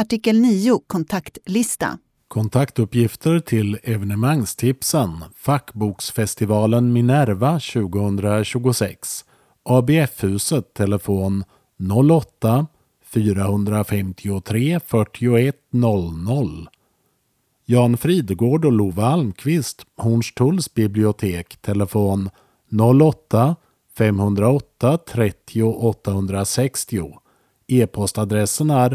Artikel 9 kontaktlista. Kontaktuppgifter till evenemangstipsen Fackboksfestivalen Minerva 2026. ABF-huset telefon 08 453 41 00. Jan Fridegård och Lova Almqvist, Hornstulls bibliotek telefon 08 508 30 860. E-postadressen är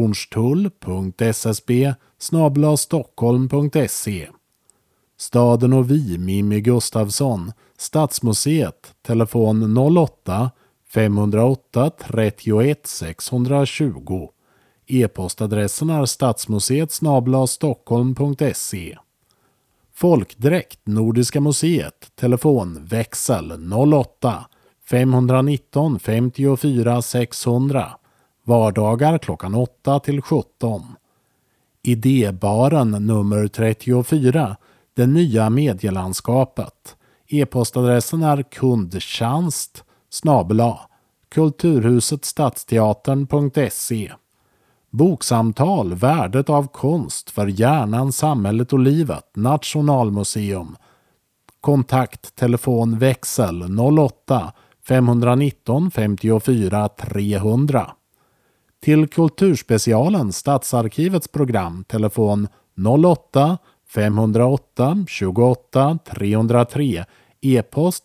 hornstull.ssb@stockholm.se. Staden och vi, Mimmi Gustafsson, Stadsmuseet, telefon 08 508 31 620. E-postadressen är stadsmuseet@stockholm.se. Folkdräkt, Nordiska museet, telefon växel 08 519 54 600. Vardagar klockan 8 till 17. Idébaren nummer 34, det nya medielandskapet. E-postadressen är kundtjänst@kulturhusetstadsteatern.se. Boksamtal, värdet av konst för hjärnan, samhället och livet, Nationalmuseum. Kontakt, telefon växel 08 519 54 300. Till Kulturspecialen, Stadsarkivets program, telefon 08 508 28 303. E-post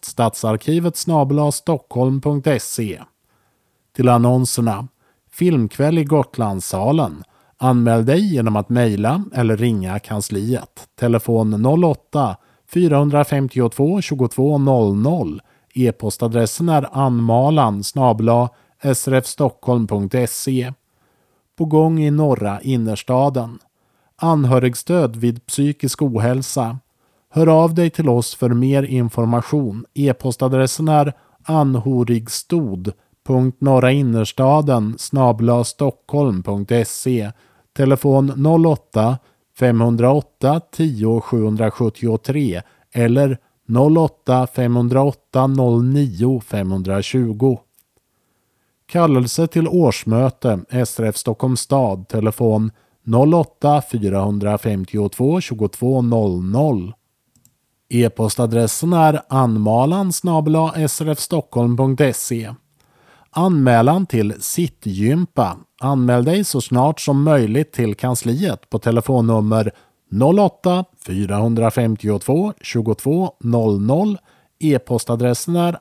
stadsarkivet@stockholm.se. Till annonserna: filmkväll i Gotlandssalen. Anmäl dig genom att mejla eller ringa kansliet. Telefon 08 452 22 00. E-postadressen är anmalan@srfstockholm.se. På gång i norra innerstaden. Anhörigstöd vid psykisk ohälsa. Hör av dig till oss för mer information. E-postadressen är anhorigstod.norrainnerstaden@stockholm.se. Telefon 08 508 10 773 eller 08 508 09 520. Kallelse till årsmöte SRF Stockholms stad, telefon 08 452 22 00. E-postadressen är anmalan@srfstockholm.se. Anmälan till sittgympa. Anmäl dig så snart som möjligt till kansliet på telefonnummer 08 452 22 00. E-postadressen är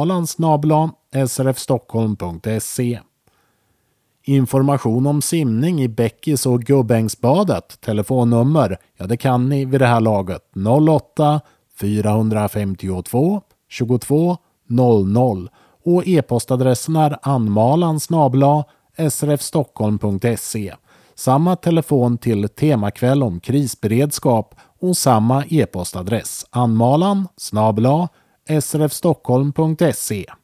anmalan@srfstockholm.se. Information om simning i Bäckis och Gubbängsbadet. Telefonnummer, ja det kan ni vid det här laget, 08 452 22 00. Och e-postadressen är anmalan@srfstockholm.se. Samma telefon till temakväll om krisberedskap och samma e-postadress, anmalan@srfstockholm.se.